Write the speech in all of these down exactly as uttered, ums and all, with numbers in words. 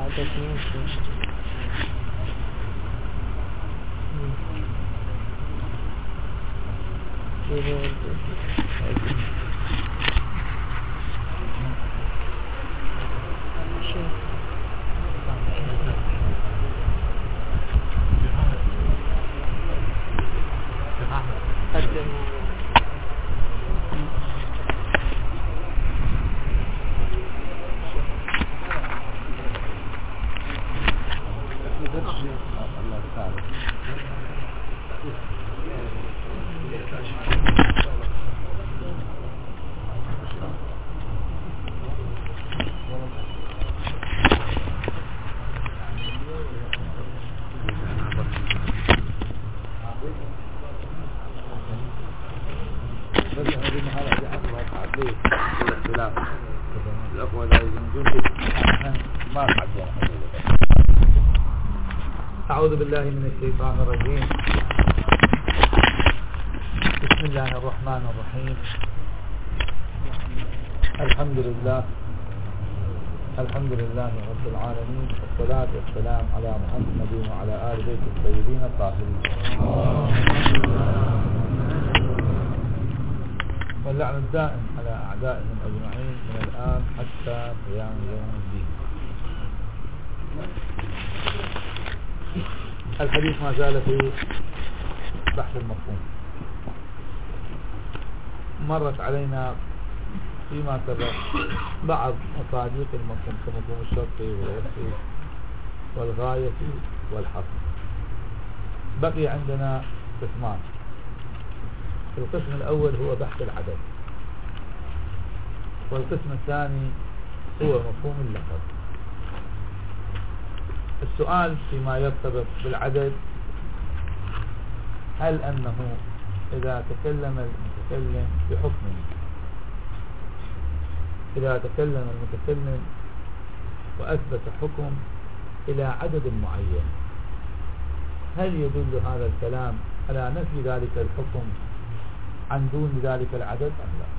أعوذ بالله من الشيطان الرجيم. بسم الله الرحمن الرحيم. الحمد لله الحمد لله رب العالمين، والصلاة والسلام على محمد وعلى آل بيت الطيبين الطاهرين، واللعن الدائم على أعدائهم أجمعين من الآن حتى قيام يوم الدين. الحديث ما زال في بحث المفهوم. مرت علينا فيما سبق بعض مصادق المفهوم كمفهوم الشرط والوصف والغاية والحصر. بقي عندنا قسمان. القسم الأول هو بحث العدد، والقسم الثاني هو مفهوم اللفظ. السؤال فيما يرتبط بالعدد: هل أنه إذا تكلم المتكلم بحكم إذا تكلم المتكلم وأثبت حكم إلى عدد معين، هل يدل هذا الكلام على نفي ذلك الحكم عن دون ذلك العدد أم لا؟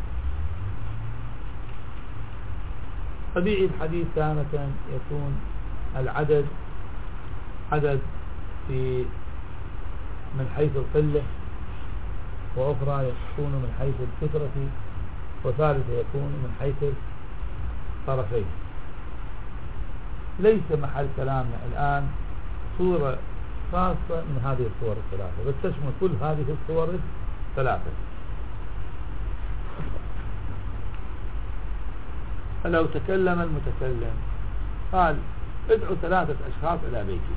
طبيعي الحديث تارة يكون العدد عدد في من حيث القلة، وأخرى يكون من حيث الكثرة، وثالثة يكون من حيث الطرفين. ليس محل كلامنا الآن صورة خاصة من هذه الصور الثلاثة، بل تشمل كل هذه الصور الثلاثة. فلو تكلم المتكلم قال: ادعو ثلاثة أشخاص إلى بيتي،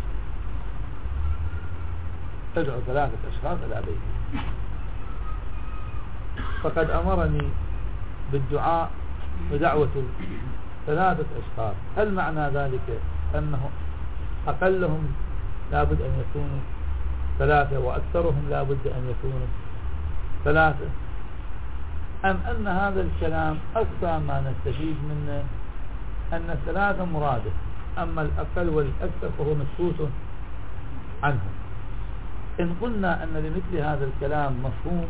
ادعو ثلاثة أشخاص إلى بيتي، فقد أمرني بالدعاء ودعوة ثلاثة أشخاص. هل معنى ذلك أنه أقلهم لابد أن يكونوا ثلاثة وأكثرهم لابد أن يكونوا ثلاثة، أم أن هذا الكلام أقصى ما نستفيد منه أن الثلاثة مرادف، أما الأقل والأكثر فهو مسكوت عنه؟ إن قلنا أن لمثل هذا الكلام مفهوم،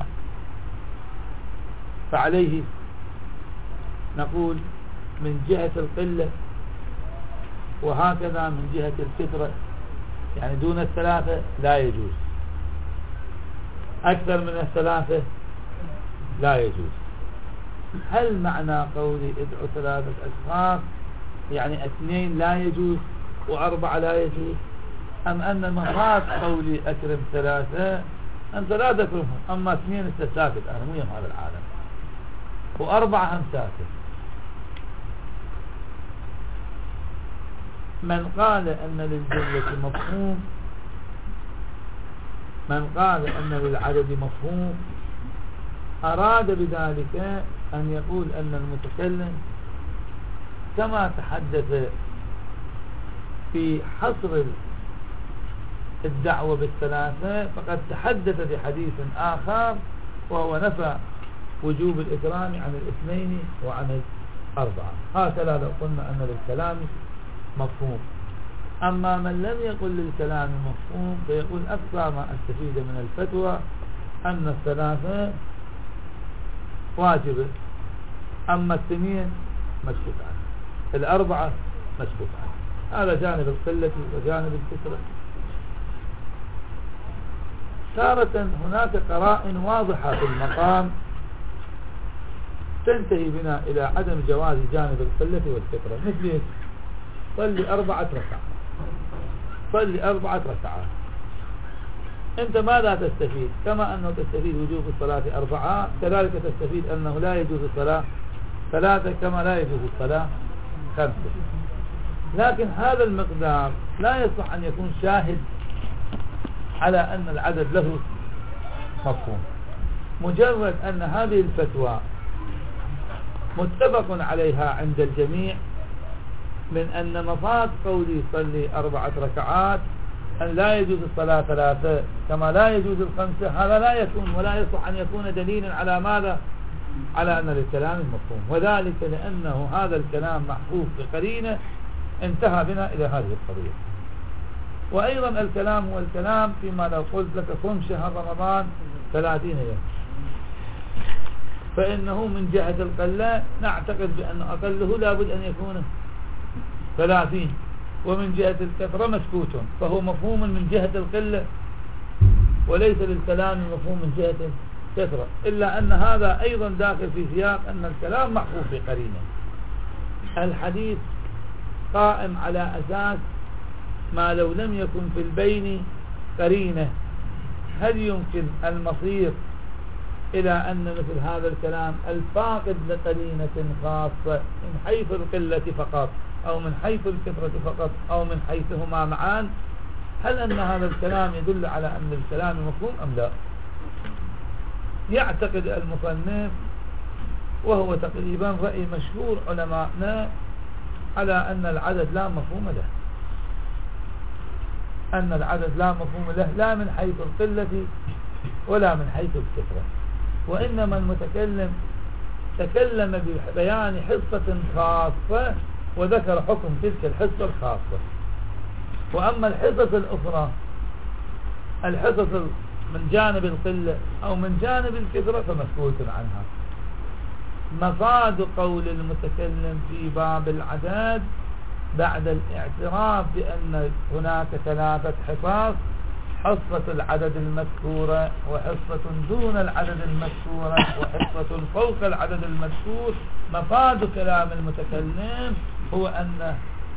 فعليه نقول من جهة القلة، وهكذا من جهة الكثرة، يعني دون الثلاثة لا يجوز، أكثر من الثلاثة لا يجوز. هل معنى قولي ادعو ثلاثة أشخاص يعني اثنين لا يجوز وأربعة لا يجوز، أم أن المراد قولي أكرم ثلاثة أنت لا تكرمهم، أما اثنين استساكت أنا مو يم هذا العالم، وأربعة هم ساكت؟ من قال أن للجملة مفهوم، من قال أن للعدد مفهوم، أراد بذلك أن يقول أن المتكلم كما تحدث في حصر الدعوة بالثلاثة فقد تحدث في حديث آخر وهو نفى وجوب الإكرام عن الاثنين وعن الأربعة. هكذا لو قلنا أن للكلام مفهوم. أما من لم يقل للكلام مفهوم فيقول أقصى ما أستفيد من الفتوى أن الثلاثة واجبة، أما الاثنين مسكوت عنه، الأربعة مسكوت عنه. هذا جانب القلة وجانب الكثرة. تارة هناك قرائن واضحة في المقام تنتهي بنا إلى عدم جواز جانب القلة والكثرة، مثل صلي أربعة ركعات، صلي أربعة ركعات. أنت ماذا تستفيد؟ كما أنه تستفيد وجوب الصلاة أربعة، كذلك تستفيد أنه لا يجوز الصلاة ثلاثة كما لا يجوز الصلاة خمسة. لكن هذا المقدار لا يصح أن يكون شاهد على أن العدد له مفهوم. مجرد أن هذه الفتوى متفق عليها عند الجميع من أن مفاد قولي صلي أربعة ركعات أن لا يجوز الصلاة ثلاثة كما لا يجوز الخمسة، هذا لا يكون ولا يصح أن يكون دليلا على ماذا؟ على أن للكلام المفهوم، وذلك لأنه هذا الكلام محفوظ بقرينة انتهى بنا إلى هذه القضية. وأيضا الكلام هو الكلام فيما لو قلت لك صم شهر رمضان ثلاثين يوم، فإنه من جهة القلة نعتقد بأن أقله لابد أن يكون ثلاثين، ومن جهة الكثرة مسكوت، فهو مفهوم من جهة القلة وليس للكلام مفهوم من جهة الكثرة، إلا أن هذا أيضا داخل في سياق أن الكلام محفوظ بقرينة. الحديث قائم على أساس ما لو لم يكن في البين قرينة، هل يمكن المصير إلى أن مثل هذا الكلام الفاقد لقرينة خاصة من حيث القلة فقط أو من حيث الكثرة فقط أو من حيثهما معان، هل أن هذا الكلام يدل على أن الكلام مفهوم أم لا؟ يعتقد المصنف، وهو تقريبا رأي مشهور علماءنا، على أن العدد لا مفهوم له، أن العدد لا مفهوم له لا من حيث القلة ولا من حيث الكثرة، وإنما المتكلم تكلم ببيان حصة خاصة وذكر حكم تلك الحصة الخاصة. وأما الحصص الأخرى، الحصص من جانب القلة أو من جانب الكثرة فمسكوت عنها. مفاد قول المتكلم في باب العدد بعد الاعتراف بأن هناك ثلاثة حصص، حصة العدد المذكورة وحصة دون العدد المذكورة وحصة فوق العدد المذكور، مفاد كلام المتكلم هو أن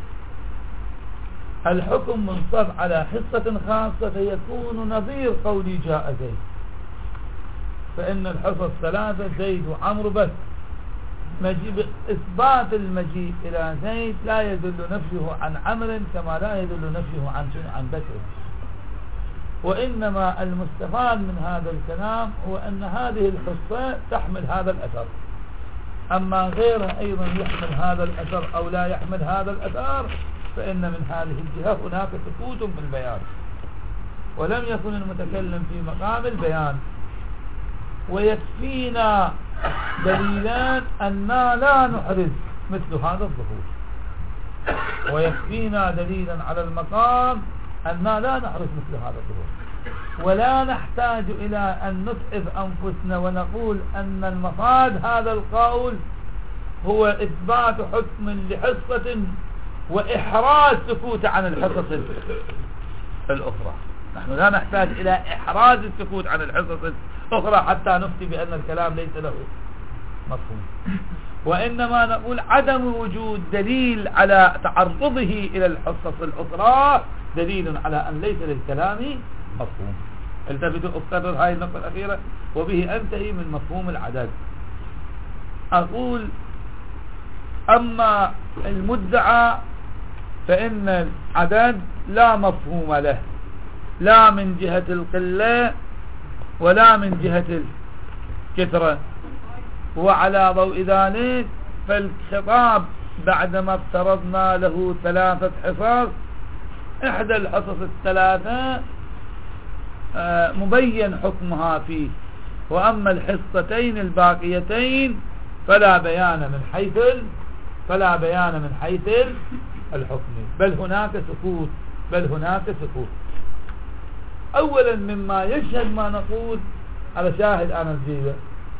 الحكم منصب على حصة خاصة فيكون نظير قولي جاء زيد، فإن الحصص ثلاثة زيد وعمر بس. مجيء إثبات المجيء إلى زيد لا يدل نفيه عن عمر كما لا يدل نفيه عن عن بكر، وإنما المستفاد من هذا الكلام هو أن هذه الحصة تحمل هذا الأثر، أما غيره أيضا يحمل هذا الأثر أو لا يحمل هذا الأثر، فإن من هذه الجهة هناك سكوت في البيان، ولم يكن المتكلم في مقام البيان. ويكفينا دليلان أننا لا نحرز مثل هذا الظهور، ويكفينا دليلا على المقام أننا لا نحرز مثل هذا الظهور، ولا نحتاج إلى أن نتعب أنفسنا ونقول أن المفاد هذا القول هو إثبات حكم لحصة وإحراز سكوت عن الحصص الأخرى. نحن لا نحتاج إلى إحراز السكوت عن الحصص الأخرى حتى نفتي بأن الكلام ليس له مفهوم، وإنما نقول عدم وجود دليل على تعرضه إلى الحصص الأخرى دليل على أن ليس للكلام مفهوم. التفتوا أكرر هذه النقطة الأخيرة وبه أنتهي من مفهوم العدد. أقول أما المدعى فإن العدد لا مفهوم له لا من جهة القلة ولا من جهة الكثرة، وعلى ضوء ذلك فالخطاب بعدما افترضنا له ثلاثة حصص، إحدى الحصص الثلاثة مبين حكمها فيه، وأما الحصتين الباقيتين فلا بيان من حيث فلا بيان من حيث الحكم، بل هناك سكوت بل هناك سكوت. أولا مما يشهد ما نقول على شاهد أنا الجيبة،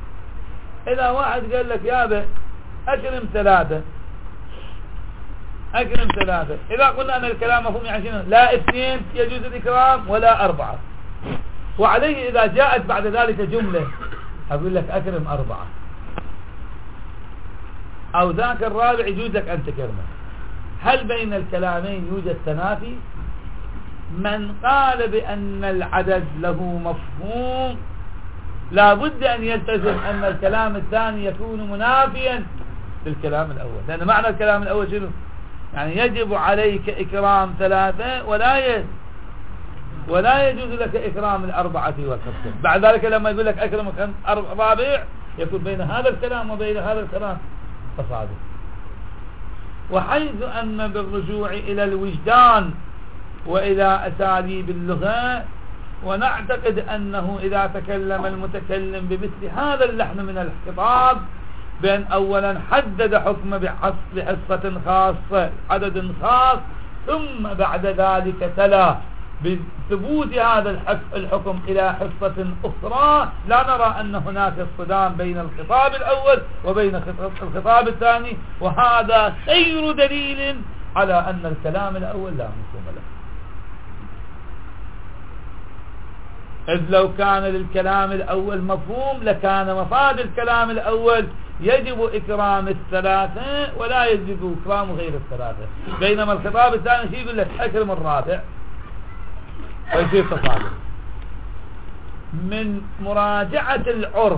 إذا واحد قال لك يا أبا أكرم ثلاثة، أكرم ثلاثة. إذا قلنا أن الكلام مفهوم يعني شنو؟ لا اثنين يجوز الإكرام ولا أربعة. وعليه إذا جاءت بعد ذلك جملة أقول لك أكرم أربعة أو ذاك الرابع يجوز لك أن تكرمه. هل بين الكلامين يوجد تنافي؟ من قال بأن العدد له مفهوم لا بد أن يلتزم أن الكلام الثاني يكون منافيا للكلام الأول، لأن معنى الكلام الأول شنو؟ يعني يجب عليك إكرام ثلاثة ولا ي... ولا يجوز لك إكرام الأربعة والخمسة. بعد ذلك لما يقول لك أكرم رابع يكون بين هذا الكلام وبين هذا الكلام تصادم. وحيث أن بالرجوع إلى الوجدان وإلى أساليب اللغة، ونعتقد أنه إذا تكلم المتكلم بمثل هذا اللحن من الخطاب بأن أولا حدد حكم بحصة خاصة عدد خاص، ثم بعد ذلك تلا بثبوت هذا الحكم إلى حصة أخرى، لا نرى أن هناك اصطدام بين الخطاب الأول وبين الخطاب الثاني، وهذا خير دليل على أن الكلام الأول لا مفهوم له. إذ لو كان للكلام الأول مفهوم لكان مفاد الكلام الأول يجب إكرام الثلاثة ولا يجب إكرام غير الثلاثة، بينما الخطاب الثاني شيء يقول لك أكرم الرابع ويصير تصادم. من مراجعة العرف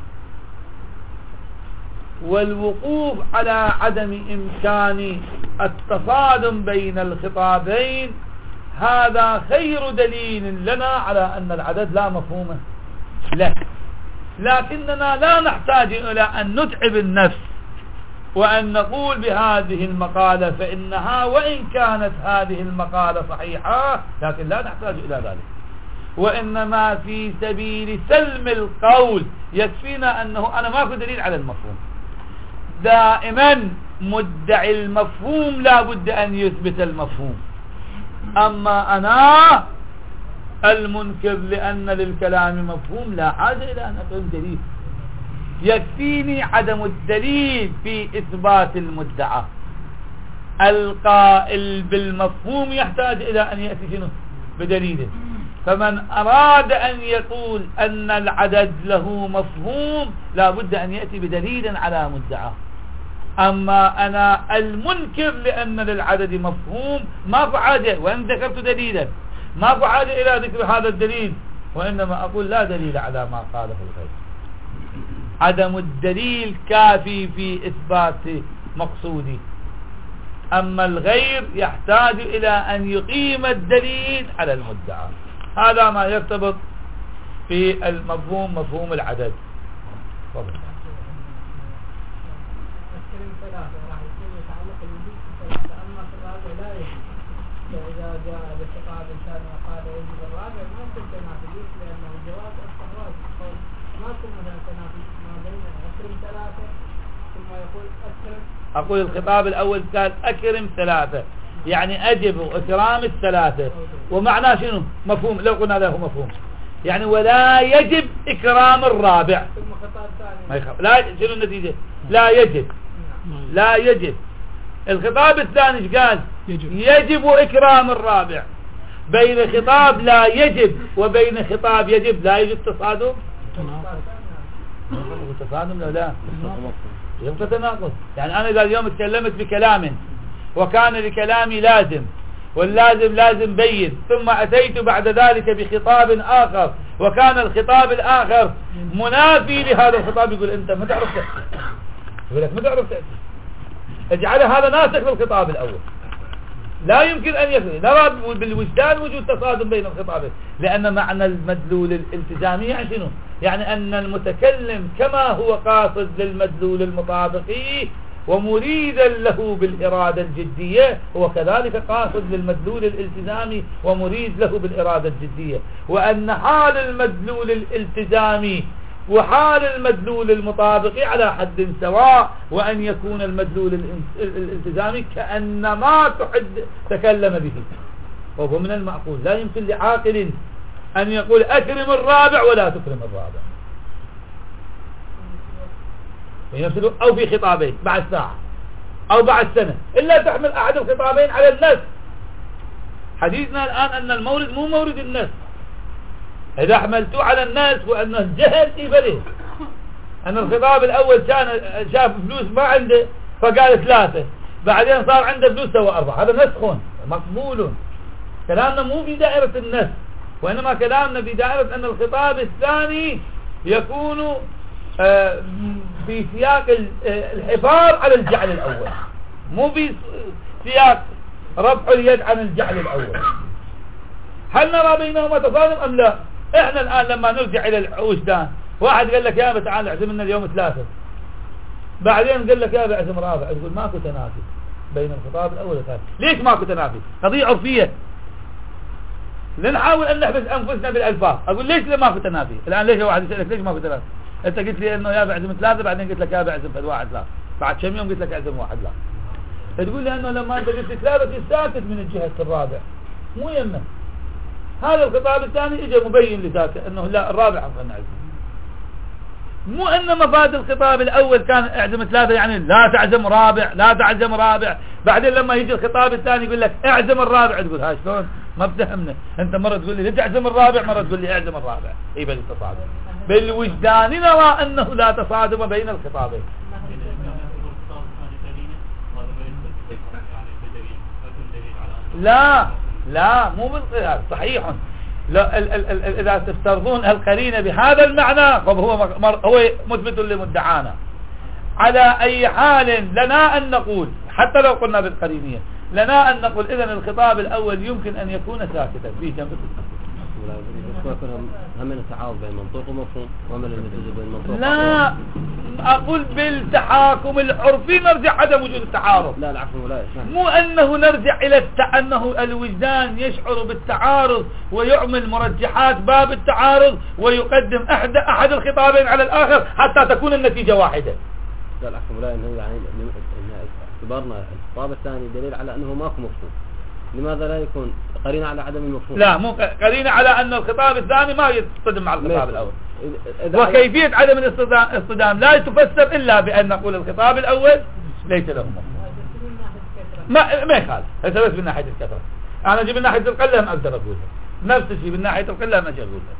والوقوف على عدم إمكان التصادم بين الخطابين، هذا خير دليل لنا على أن العدد لا مفهوم له. لكننا لا نحتاج إلى أن نتعب النفس وأن نقول بهذه المقالة فإنها وإن كانت هذه المقالة صحيحة لكن لا نحتاج إلى ذلك، وإنما في سبيل سلم القول يكفينا أنه أنا ماكو دليل على المفهوم. دائما مدعي المفهوم لا بد أن يثبت المفهوم، أما أنا المنكر لأن للكلام مفهوم لا حاجة إلى أن أقيم دليل، يكفيني عدم الدليل في إثبات المدعى. القائل بالمفهوم يحتاج إلى أن يأتي شنو؟ بدليله. فمن أراد أن يقول أن العدد له مفهوم لا بد أن يأتي بدليل على مدعى. أما أنا المنكر لأن للعدد مفهوم ما فعاده، وإن ذكرت دليلا ما فعاده إلى ذكر هذا الدليل، وإنما أقول لا دليل على ما قاله الغير. عدم الدليل كافي في إثبات مقصودي، أما الغير يحتاج إلى أن يقيم الدليل على المدعى. هذا ما يرتبط في المفهوم مفهوم العدد. فضل. فإذا جاء بخطاب إنسان وقال يجب الرابع ممكن تنافي، لأنه جواز الصحوات ما كنا مثلا تنافي ما بين أكرم ثلاثة ثم يقول أكرم. أقول الخطاب الأول قال أكرم ثلاثة يعني أجب إكرام الثلاثة، ومعناه شنو؟ مفهوم. لو قلنا له مفهوم يعني ولا يجب إكرام الرابع. ثم خطاب ثاني ما يخاف. لا شنو النتيجة؟ لا يجب لا يجب. الخطاب الثاني ايش قال؟ يجب. يجب إكرام الرابع. بين خطاب لا يجب وبين خطاب يجب لا يجب تصادم. تصادم لا لا يبقى تناقض. يعني أنا إذا اليوم تكلمت بكلام وكان لكلامي لازم واللازم لازم بين، ثم أتيت بعد ذلك بخطاب آخر وكان الخطاب الآخر منافي لهذا الخطاب، يقول أنت ما تعرف تأتي، يقول لك ما تعرف تأتي، اجعل هذا ناسخ للخطاب الأول. لا يمكن أن يكون نرى بالوجدان وجود تصادم بين الخطابين، لأن معنى المدلول الالتزامي يعني شنو؟ يعني أن المتكلم كما هو قاصد للمدلول المطابقي ومريدا له بالإرادة الجدية هو كذلك قاصد للمدلول الالتزامي ومريد له بالإرادة الجدية، وأن حال المدلول الالتزامي وحال المدلول المطابقي على حد سواء، وأن يكون المدلول الالتزامي كأنما تحد تكلم به. وهو من المعقول لا يمكن لعاقل أن يقول أكرم الرابع ولا تكرم الرابع في نفس الوقت أو في خطابين بعد ساعة. أو بعد سنة، إلا تحمل أحد الخطابين على النسخ. حديثنا الآن أن المورد مو مورد النسخ. إذا حملتوه على النسخ وأن الجهل إبله أن الخطاب الأول كان شاف فلوس ما عنده فقال ثلاثة، بعدين صار عنده فلوس سوى أربعة، هذا نسخ مقبول. كلامنا مو في دائرة النسخ، وإنما كلامنا في دائرة أن الخطاب الثاني يكون في سياق الحفاظ على الجعل الأول، مو في سياق رفع اليد عن الجعل الأول. هل نرى بينهما تصادم أم لا؟ إحنا الآن لما نرجع إلى الوجدان، واحد قال لك يا أبا تعال اعزم لنا اليوم ثلاثة، بعدين قال لك يا أبا اعزم رابع، تقول ماكو تنافي بين الخطاب الأول والثاني. ليش ماكو تنافي؟ قضية عرفية، لنحاول أن نحبس أنفسنا بالألفاظ. أقول ليش ماكو تنافي؟ الآن ليش واحد يسألك ليش ماكو تنافي؟ أنت قلت لي إنه يا أبا اعزم ثلاثة، بعدين قلت لك يا أبا اعزم فد واحد لا، بعد كم يوم قلت لك اعزم واحد لا. تقول لي أنه لما أنت قلت ثلاثة ساكت من الجهة الرابع، مو يمه. هذا الخطاب الثاني اجى مبين لذاته انه لا الرابع افضل نعزم. مو ان مفاد الخطاب الاول كان اعزم ثلاثة يعني لا تعزم رابع لا تعزم رابع، بعدين لما يجي الخطاب الثاني يقول لك اعزم الرابع، تقول ها شلون؟ ما بتفهمنا. انت مرة تقول لي تعزم الرابع، مرة تقول لي اعزم الرابع. اي بل التصادم بالوجدان نرى انه لا تصادم بين الخطابين. لا لا مو بالقياس صحيح. لا ال ال ال إذا تفترضون القرينة بهذا المعنى فهو هو مثبت لمدعانا. على أي حال لنا أن نقول حتى لو قلنا بالقرينية لنا أن نقول إذن الخطاب الأول يمكن أن يكون ساكتا في جنب هم التعارض بين منطوق ومفهوم ومن النتيجة بين منطوق. لا أقول بالتحاكم العرفي نرجع عدم وجود التعارض. لا العفو لا يسمع. مو أنه نرجع إلى الت... أنه الوجدان يشعر بالتعارض ويعمل مرجحات باب التعارض ويقدم أحد أحد الخطابين على الآخر حتى تكون النتيجة واحدة. لا العفو لا إنه يعني اعتبرنا الخطاب الثاني دليل على أنه ماكو مفهوم. لماذا لا يكون قرينة على عدم المفهوم؟ لا مو قرينة على أن الخطاب الثاني ما يصطدم مع الخطاب الأول. وكيفية عدم الاصطدام لا تفسر إلا بأن نقول الخطاب الأول ليس له مفهوم. ما ما يخالف هذا بس من ناحية الكثرة. أنا أجي من ناحية القلة ما أقدر أقولها، نفس الشيء من ناحية القلة ما أجي أقولها.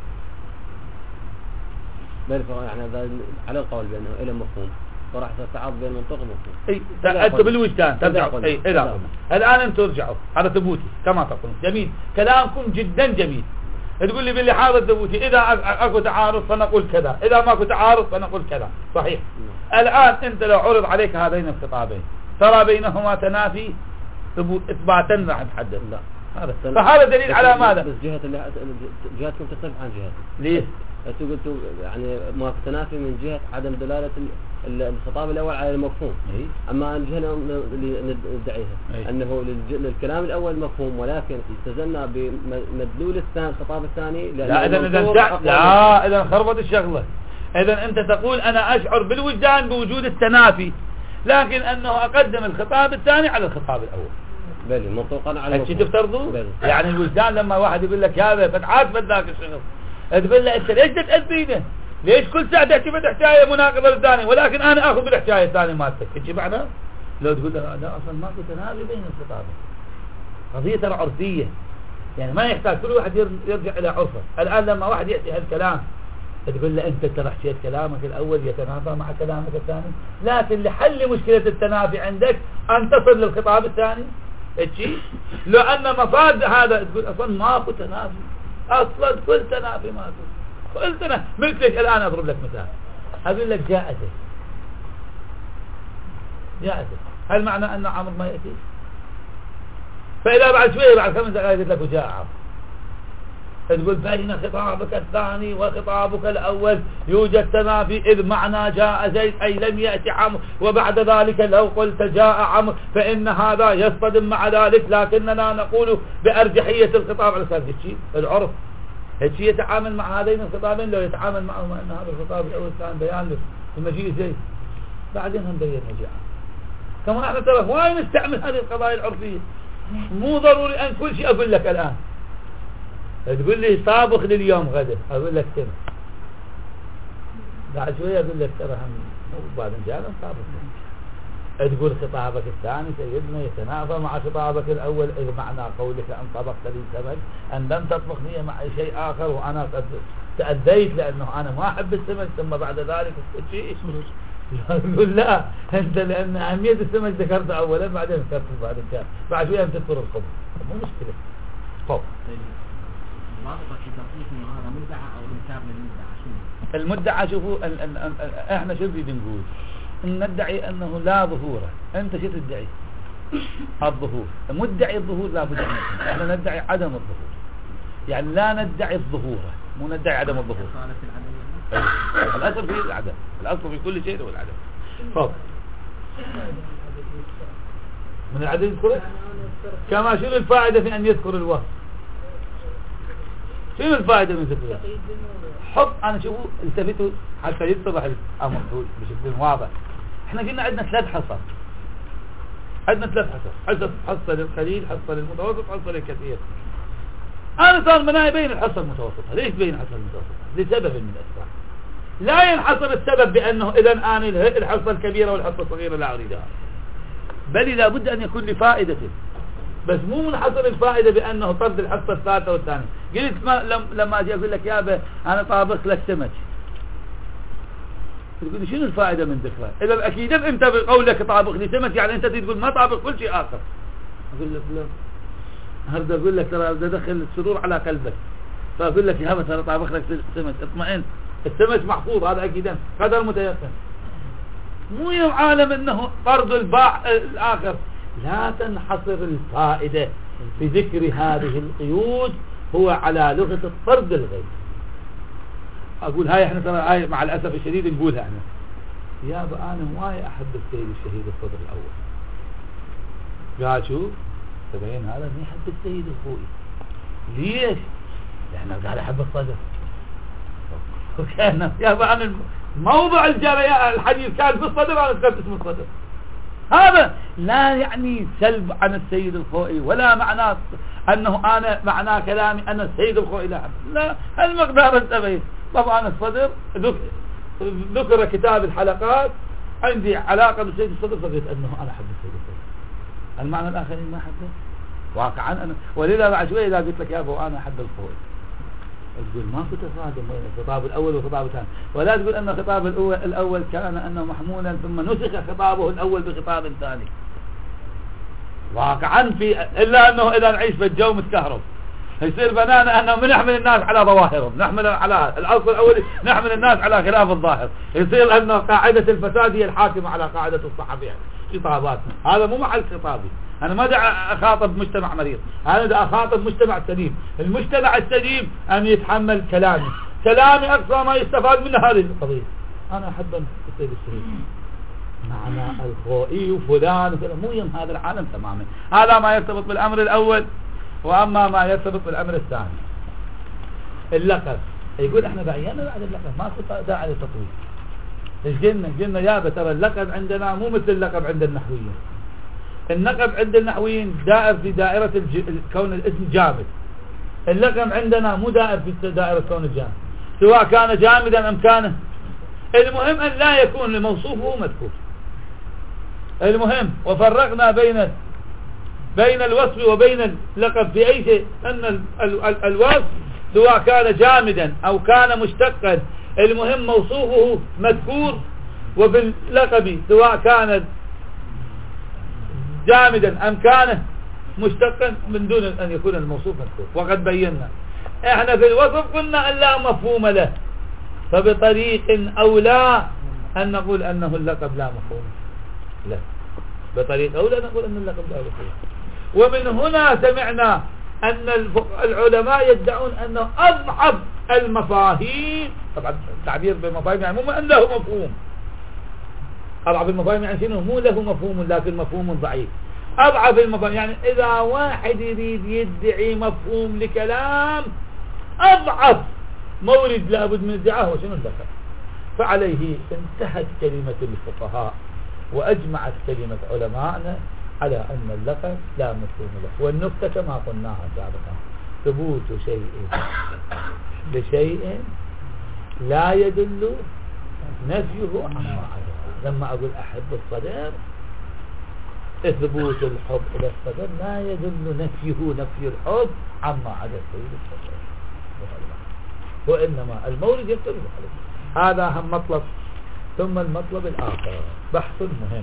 يعني هذا على القول بأنه إلى مفهوم وراح تتعارض بين منطق ومفهوم. اي انتم بالوجدان ترجعوا. اي الى الان انتم ترجعوا على ثبوتي كما تقولون. جميل كلامكم جدا جميل. تقول لي باللي حاضر ثبوتي اذا اكو تعارض فنقول كذا، اذا ماكو تعارض فنقول كذا. صحيح. م. الان انت لو عرض عليك هذين الخطابين ترى بينهما تنافي ثبوت اثباتا راح نحدد. لا هذا فهذا دليل على ماذا؟ بس جهه اللي جهتكم تختلف عن جهتي. ليه؟ انتوا قلتوا يعني ما تنافي من جهه عدم دلاله الخطاب الاول على المفهوم. أي. اما الجهه اللي ندعيها انه للكلام الاول مفهوم ولكن التزمنا بمدلول الثاني الخطاب الثاني. لا اذا اذا لا اذا خربت الشغله. اذا انت تقول انا اشعر بالوجدان بوجود التنافي لكن انه اقدم الخطاب الثاني على الخطاب الاول. بلي منطوقا على الشيء تفترضوا يعني الوجدان لما واحد يقول لك هذا فتعاد بدك الشغل تقول له انت ليش تأذينه؟ ليش كل ساعة تحكي بالحكاية مناقضة للثاني ولكن انا اخذ بالحكاية الثانية مالتك. ايش معنى؟ لو تقول له لا اصلا ماكو تنافي بين الخطابين. قضية ترى عرفية يعني ما يحتاج كل واحد يرجع الى عرفه. الان لما واحد يأتي هالكلام تقول له انت ترى حكيت كلامك الاول يتنافى مع كلامك الثاني، لكن لحل مشكلة التنافي عندك ان تصل للخطاب الثاني. ايش؟ لو ان مفاد هذا تقول اصلا ماكو تنافي، اصلا كل تنافي ماكو كل تنافي. مثلك الان اضرب لك مثال اقول لك جاء زيد جاء زيد، هل معنى ان عمرو ما ياتي؟ فاذا بعد شويه بعد خمس دقائق قلت لك وجاء عمرو تقول بين خطابك الثاني وخطابك الأول يوجد تنافي إذ معنى جاء زيد أي لم يأتي عمرو، وبعد ذلك لو قلت جاء عمرو فإن هذا يصطدم مع ذلك، لكننا نقول بأرجحية الخطاب على أساس الشيء العرف. الشيء يتعامل مع هذين الخطابين لو يتعامل معهما أن هذا الخطاب الأول كان بيان لمجيء زيد بعدين هم بين مجيء عمرو. كما نحن ترى وين نستعمل هذه القضايا العرفية. مو ضروري أن كل شيء أقول لك الآن تقول لي طابخ لليوم غدا اقول لك كذا بعد شويه اقول لك ترى هم بعد جانا طابخ تقول خطابك الثاني سيدنا يتنافى مع خطابك الأول، إذ معنى قولك أن طبخت لي سمك أن لم تطبخ لي مع شيء آخر وأنا قد تأديت لأنه أنا ما أحب السمك، ثم بعد ذلك شيء يقول لا أنت لأن أهمية السمك ذكرته أولا بعدين ذكرت بعد كده بعد شوية تذكر الخبز، مو مشكلة. طب هذا مدعى أو إنكار للمدعى شنو؟ المدعى شوفوا ال ال ال احنا شو بدي نقول؟ ندعي أنه لا ظهور، أنت شو تدعي؟ الظهور. مدعي الظهور لا بد أن يكون، احنا ندعي عدم الظهور، يعني لا ندعي الظهور، مو ندعي عدم الظهور. الأصل في العدم، الأصل في كل شيء هو العدم. طب من العدم يذكره؟ كما شنو الفائدة في أن يذكر الوصف؟ شنو الفائدة من ذكره؟ حط أنا شوفوا التفتوا حتى يتضح الأمر بشكل واضح. احنا قلنا عندنا ثلاث حصص، عندنا ثلاث حصص، حصص حصة للقليل، حصة للمتوسط، حصة للكثير. أنا صار مناي بين الحصة المتوسطة. ليش بين الحصة المتوسطة؟ لسبب من الأسباب. لا ينحصر السبب بأنه إذا أنا الحصة الكبيرة والحصة الصغيرة لا أريدها، بل لا بد أن يكون لفائدة، بس مو منحصر الفائدة بأنه طرد الحصة الثالثة والثانية. قلت ما لما أجي أقول لك يا أبا أنا طابخ لك سمك، تقول لي شنو الفائدة من ذكرها؟ إذا أكيد أنت بقولك طابخ لي سمك يعني أنت تقول ما طابخ كل شيء آخر. أقول لك لا، هرد أقول لك ترى بدي أدخل السرور على قلبك، فأقول لك يا أبا ترى طابخ لك سمك، اطمئن، السمك محفوظ هذا أكيد قدر متيقن. مو يوم عالم أنه طرد الباع الآخر. لا تنحصر الفائدة في ذكر هذه القيود هو على لغة الطرد الغير. أقول هاي احنا ترى هاي مع الأسف الشديد نقولها احنا، يا أبا أنا واي أحب السيد الشهيد الصدر الأول. قال شو تبين هذا ما يحب السيد الخوئي. ليش؟ لأنه قال أحب الصدر. وكان يا أبا أنا موضع الجريان الحديث كان في الصدر، أنا ذكرت اسم الصدر. هذا لا يعني سلب عن السيد الخوئي، ولا معناه أنه أنا معناه كلامي أن السيد الخوئي لا أحب. لا، المقدار التبين. طبعا الصدر ذكر كتاب الحلقات، عندي علاقة بالسيد الصدر فقلت أنه أنا أحب السيد الصدر. المعنى الآخرين ما أحبه واقعا أنا، ولذا بعد شوية إذا قلت لك يا أبو أنا أحب الخوئي تقول ما كنت أصادم بين الخطاب الأول والخطاب الثاني، ولا تقول أن الخطاب الأول, الأول كان أنه محمولا ثم نسخ خطابه الأول بخطاب ثاني. واقعا في إلا أنه إذا نعيش في الجو متكهرب يصير بنانا أنه نحمل الناس على ظواهرهم، نحمل على الأصل الأول نحمل الناس على خلاف الظاهر، يصير أنه قاعدة الفساد هي الحاكمة على قاعدة الصحابية خطاباتنا. هذا مو محل خطابي، أنا ما دع أخاطب مجتمع مريض، أنا دع أخاطب مجتمع سليم. المجتمع السليم أن يتحمل كلامي، كلامي أقصى ما يستفاد من هذه القضية. أنا أحب أن السيد الشهيد معنى الخوئي وفلان وفلان، مو يم هذا العالم تماما. هذا ما يرتبط بالأمر الأول. وأما ما يرتبط بالأمر الثاني اللقب، يقول احنا بعيانا بعد اللقب ما كنت داعي للتطويل. ايش قلنا؟ قلنا يا ترى اللقب عندنا مو مثل اللقب عند النحويين. اللقب عند النحويين دائر في دائرة الج... كون الاسم جامد. اللقب عندنا مو دائر في دائرة كون الجامد، سواء كان جامدا أم كان، المهم أن لا يكون لموصوفه مذكور. المهم وفرقنا بين بين الوصف وبين اللقب في أي شيء، أن ال... ال... ال... الوصف سواء كان جامدا أو كان مشتقا المهم موصوفه مذكور، وباللقب سواء كان جامدا أم كان مشتقا من دون أن يكون الموصوف مذكور. وقد بينا احنا في الوصف قلنا أن لا مفهوم له، فبطريق أولى أن نقول أنه اللقب لا مفهوم له، بطريق أولى نقول أن اللقب لا مفهوم. ومن هنا سمعنا أن العلماء يدعون أنه أضعف المفاهيم، طبعا التعبير بالمفاهيم يعني مو أن له مفهوم، أضعف المفاهيم يعني شنو؟ مو له مفهوم لكن مفهوم ضعيف. أضعف المفاهيم يعني إذا واحد يريد يدعي مفهوم لكلام أضعف مورد لابد من ادعاه هو شنو؟ اللقب. فعليه انتهت كلمة الفقهاء وأجمعت كلمة علماءنا على أن اللقب لا مفهوم له. والنكتة كما قلناها سابقا، ثبوت شيء بشيء لا يدل نفيه عما عداه. لما أقول أحب الصدر إثبوت الحب إلى الصدر لا يدل نفيه نفي الحب عما عدا سيد الصدر، وإنما المولد يختلف عليه. هذا هم مطلب. ثم المطلب الآخر بحث مهم.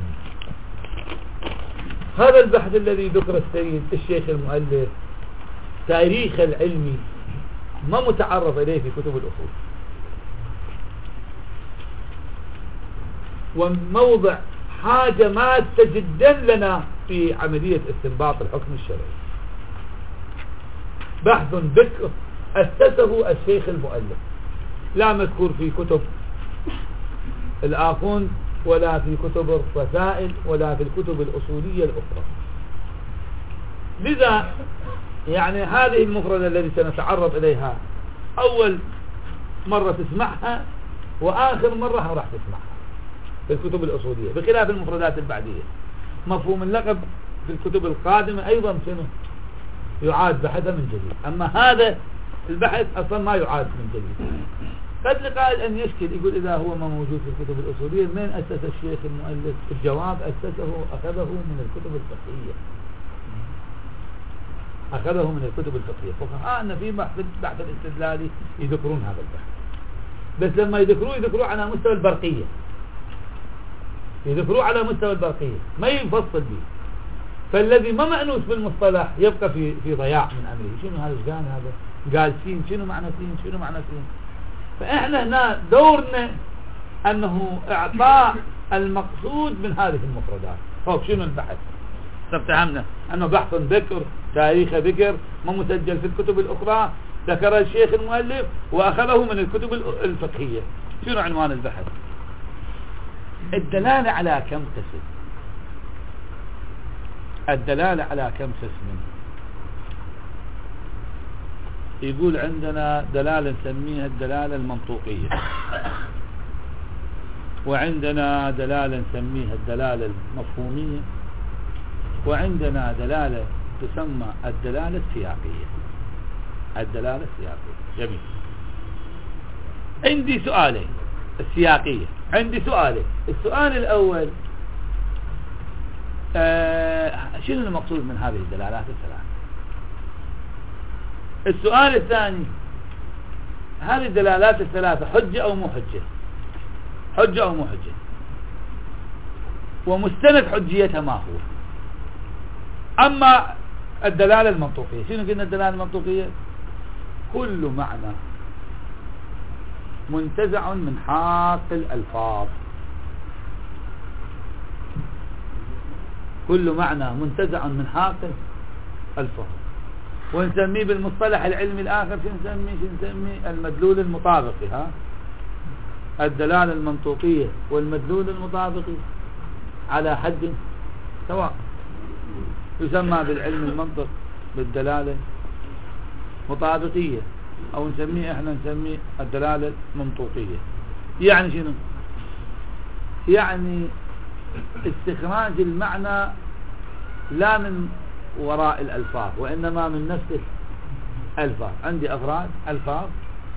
هذا البحث الذي ذكر السيد الشيخ المؤلف تاريخ العلمي ما متعرف إليه في كتب الأصول، وموضع حاجة ماسة جدا لنا في عملية استنباط الحكم الشرعي. بحث بكر أسسه الشيخ المؤلف، لا مذكور في كتب الآخوند ولا في كتب الرسائل ولا في الكتب الأصولية الأخرى. لذا يعني هذه المفردة التي سنتعرض إليها أول مرة تسمعها وآخر مرة راح تسمعها في الكتب الأصولية، بخلاف المفردات البعدية. مفهوم اللقب في الكتب القادمة أيضا شنو يعاد بحثه من جديد، أما هذا البحث أصلا ما يعاد من جديد. قد لقائل أن يشكل يقول إذا هو ما موجود في الكتب الأصولية من أسس الشيخ المؤلف؟ الجواب أسسه أخذه من الكتب الفقهية، أخذه من الكتب الفقهية. فقهاءنا في بحث البحث الاستدلالي يذكرون هذا البحث، بس لما يذكروه يذكروه على مستوى البرقية، يذكروه على مستوى البرقية ما يفصل به. فالذي ما مأنوس بالمصطلح يبقى في في ضياع من أمره. شنو هذا الجان هذا قال سين، شنو معنى سين، شنو معنى سين. فإحنا هنا دورنا أنه إعطاء المقصود من هذه المفردات. فوق شنو البحث؟ فافتهمنا أنه بحث بكر، تاريخ بكر ما مسجل في الكتب الأخرى، ذكر الشيخ المؤلف وأخذه من الكتب الفقهية. شنو عنوان البحث؟ الدلالة على كم قسم. الدلالة على كم قسم. يقول عندنا دلالة نسميها الدلالة المنطوقية، وعندنا دلالة نسميها الدلالة المفهومية، وعندنا دلالة تسمى الدلالة السياقية. الدلالة السياقية جميل. عندي سؤالين. السياقية عندي سؤالين. السؤال الأول آه شنو المقصود من هذه الدلالات الثلاث؟ السؤال الثاني هذه الدلالات الثلاثة حجة أو مو حجة؟ حجة أو مو حجة؟ ومستند حجيتها ما هو؟ أما الدلالة المنطوقية، شنو قلنا الدلالة المنطوقية؟ كل معنى منتزع من حاق الألفاظ، كل معنى منتزع من حاق الألفاظ. ونسميه بالمصطلح العلمي الآخر شو نسميه؟ شو نسميه؟ المدلول المطابقي. ها الدلالة المنطوقية والمدلول المطابقي على حد سواء، يسمى بالعلم المنطق بالدلالة مطابقية، أو نسميه احنا نسميه الدلالة المنطوقية. يعني شنو؟ يعني استخراج المعنى لا من وراء الألفاظ وإنما من نفس الألفاظ. عندي أفراد ألفاظ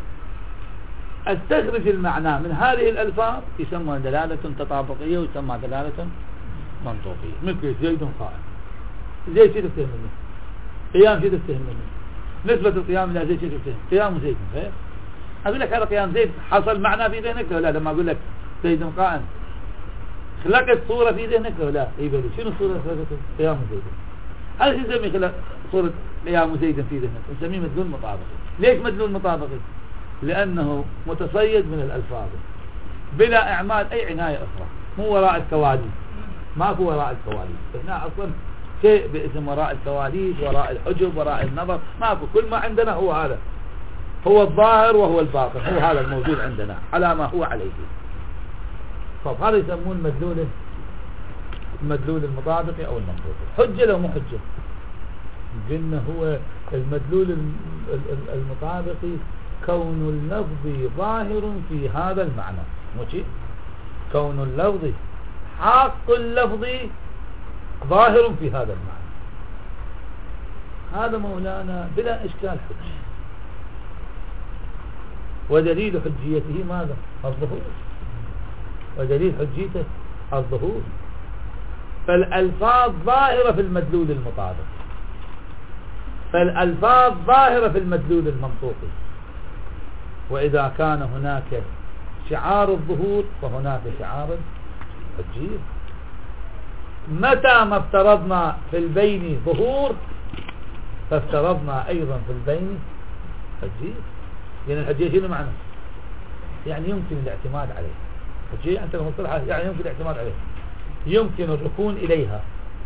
استخرج المعنى من هذه الألفاظ، يسمى دلالة تطابقية ويسمى دلالة منطوقية. مثل زيد قائم. زيد شو تفتهم منه؟ قيام شو تفتهم منه؟ نسبة القيام إلى زيد شو تفتهم؟ قيام زيد خير. أقول لك هذا قيام زيد حصل معنى في ذهنك ولا لا؟ لما أقول لك زيد قائم خلقت صورة في ذهنك ولا لا؟ يبقى شنو الصورة خلقت؟ قيام زيد. هذا شو نسميه خلق صورة قيام زيد في ذهنك؟ نسميه مدلول مطابقي. ليش مدلول مطابقي؟ لأنه متصيد من الألفاظ بلا إعمال أي عناية أخرى، مو وراء الكواليس. ماكو وراء الكواليس هنا أصلا شيء باسم وراء الكواليس، وراء الحجب، وراء النظر، ماكو. كل ما عندنا هو هذا، هو الظاهر وهو الباطن، هو هذا الموجود عندنا على ما هو عليه. طب هذا يسمون مدلول المدلول المطابقي أو المنطوقي. حجة لو مو حجة؟ قلنا هو المدلول المطابقي كون اللفظ ظاهر في هذا المعنى، مو شيء؟ كون اللفظ حق اللفظ ظاهر في هذا المعنى. هذا مولانا بلا إشكال حجة. ودليل حجيته ماذا؟ الظهور. ودليل حجيته الظهور. فالألفاظ ظاهرة في المدلول المطابق، فالألفاظ ظاهرة في المدلول المنطوقي. وإذا كان هناك شعار الظهور فهناك شعار التسجيل. متى ما افترضنا في البين ظهور فافترضنا أيضا في البين تسجيل. يعني الحجية شنو معنى؟ يعني يمكن الاعتماد عليه. الحجية أنت المصطلحة يعني يمكن الاعتماد عليه، يمكن الركون إليها.